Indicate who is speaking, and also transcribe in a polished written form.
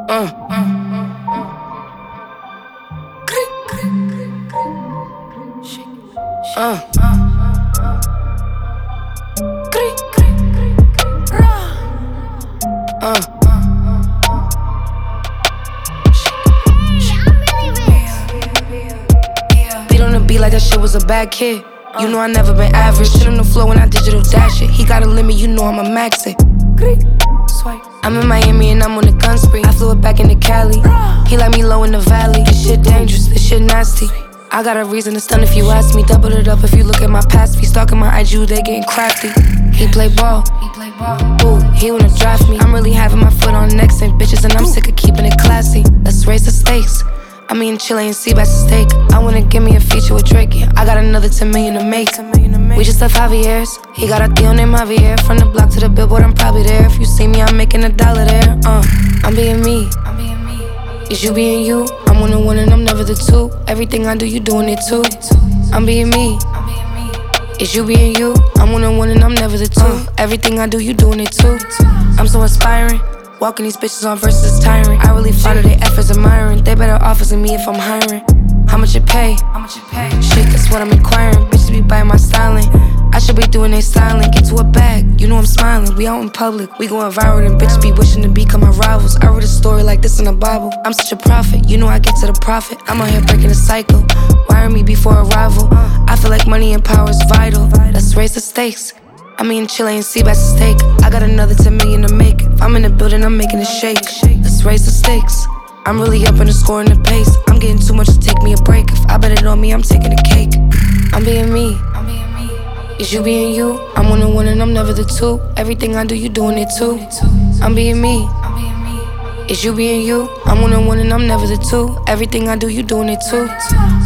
Speaker 1: Uh. Beat on the beat like that shit was a bad kid. You know I never been average. Shit on the floor when I digital dash it. He got a limit, you know I'ma max it. I'm in Miami and I'm on a gun spree. I flew it back into Cali. He like me low in the valley. This shit dangerous, this shit nasty. I got a reason to stun if you ask me. Double it up if you look at my past. Be stalking my IG, they getting crafty. He play ball. Ooh, he wanna draft me. I'm really having my foot on necks and bitches, and I'm sick of keeping it classy. Let's raise the stakes. I'm eating Chile and sea bass and steak. I wanna give me a feature with Drake. Yeah, I got another 10 million to make. We just left Javier's. He got a deal named Javier. From the block to the billboard, I'm probably there. If you see me, I'm making $1 there. I'm being me. Is you being you? I'm one on one and I'm never the two. Everything I do, you doing it too. I'm being me. Is you being you? I'm one on one and I'm never the two. Everything I do, you doing it too. I'm so inspiring. Walking these bitches on versus is tiring. I really follow their efforts admiring. They better offers than me if I'm hiring. How much it pay? Shit, that's what I'm inquiring. Bitches be biting my styling. I should be doing they styling. Get to a bag, you know I'm smiling. We out in public, we going viral. And bitches be wishing to become my rivals. I wrote a story like this in the Bible. I'm such a prophet, you know I get to the profit. I'm out here breaking the cycle. Wire me before arrival. I feel like money and power is vital. Let's raise the stakes. I'm eating Chile and sea bass and steak. I got another 10 million to make. If I'm in the building, I'm making it shake. Let's raise the stakes. I'm really up in the score and the pace. I'm getting too much to take me a break. If I bet it on me, I'm taking a cake. I'm being me. Is you being you? I'm one on one and I'm never the two. Everything I do, you doing it too. I'm being me. Is you being you? I'm one on one and I'm never the two. Everything I do, you doing it too.